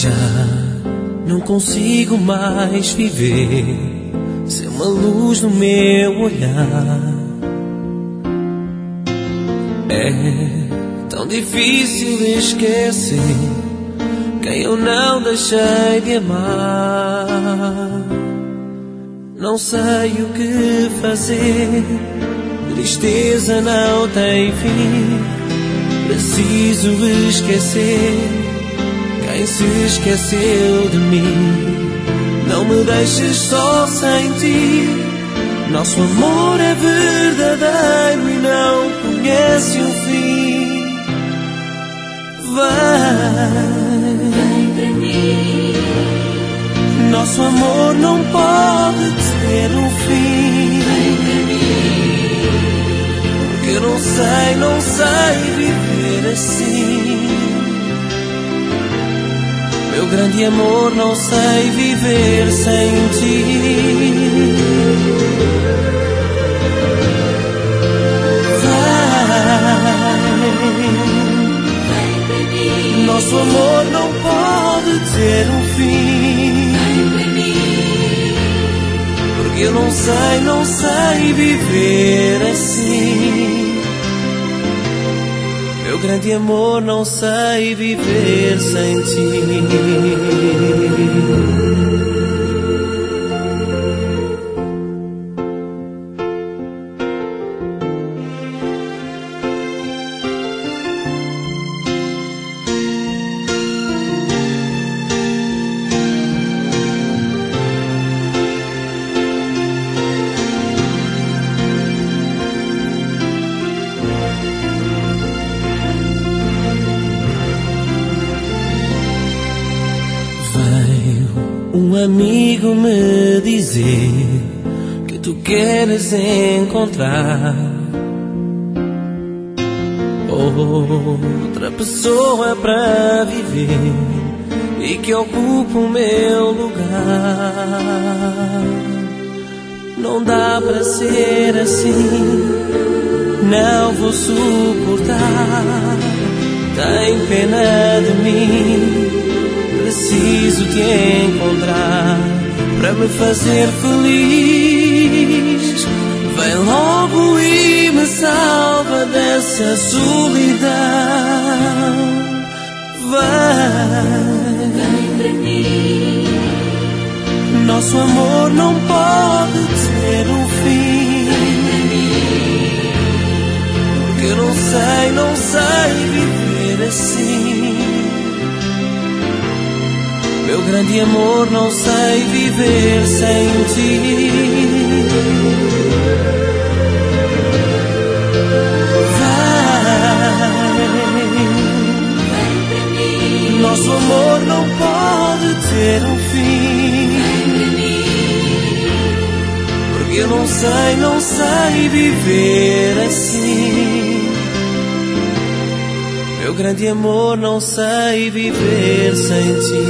Já não consigo mais viver sem uma luz no meu olhar. É tão difícil esquecer quem eu não deixei de amar. Não sei o que fazer, tristeza não tem fim. Preciso esquecer quem se esqueceu de mim. Não me deixes só sem ti. Nosso amor é verdadeiro e não conhece um fim. Vem para mim. Nosso amor não pode ter um fim. Vem para mim. Porque eu não sei viver assim. Meu grande amor, não sei viver sem ti. Vem para mim. Nosso amor não pode ter um fim. Vem para mim. Porque eu não sei viver assim. Meu grande amor, não sei viver sem ti. Um amigo me dizer que tu queres encontrar outra pessoa para viver e que ocupe o meu lugar. Não dá para ser assim, não vou suportar. Tem pena de mim, preciso te encontrar para me fazer feliz. Vem logo e me salva dessa solidão. Vem para mim. Nosso amor não pode ter um fim. Vem para mim. Porque eu não sei viver assim. Meu grande amor, não sei viver sem ti. Vem para mim. Nosso amor não pode ter um fim. Vem para mim. Porque eu não sei viver assim. Meu grande amor, não sei viver sem ti.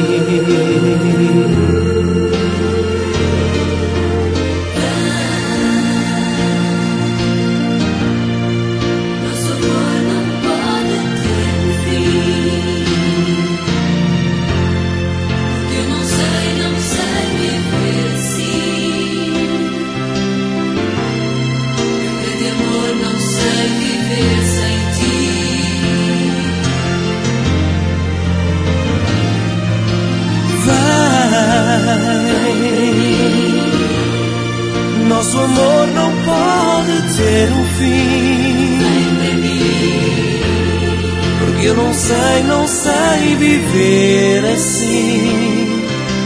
Nosso amor não pode ter um fim. Vem para mim. Porque eu não sei viver assim.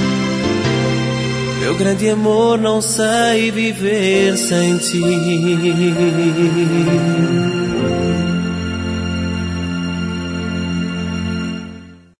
Meu grande amor, não sei viver sem ti.